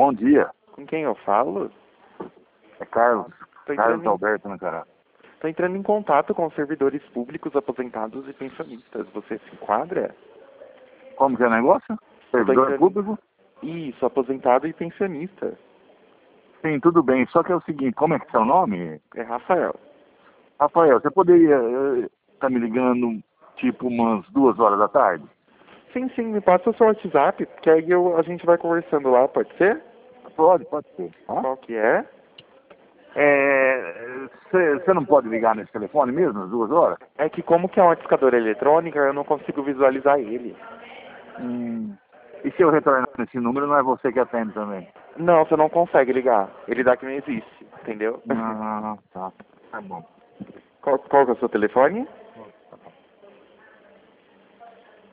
bom dia. Com quem eu falo? É Carlos. Tô Carlos entrando, Alberto, né, cara? tô entrando em contato com servidores públicos, aposentados e pensionistas. Você se enquadra? Como que é o negócio? Eu tô Servidor entrando... público? Isso, aposentado e pensionista. Sim, tudo bem. Só que é o seguinte, como é que é seu nome? É Rafael. Rafael, você poderia estar me ligando tipo umas 2 horas da tarde? Sim, sim, me passa o seu WhatsApp, que aí a gente vai conversando lá, pode ser? Pode ser. Tá? Qual que é? Você não pode ligar nesse telefone mesmo, às 2 horas? É que como que é uma discadora eletrônica, eu não consigo visualizar ele. E se eu retornar nesse número, não é você que atende também? Não, você não consegue ligar. Ele dá que não existe, entendeu? Ah, tá. Tá bom. Qual que é o seu telefone?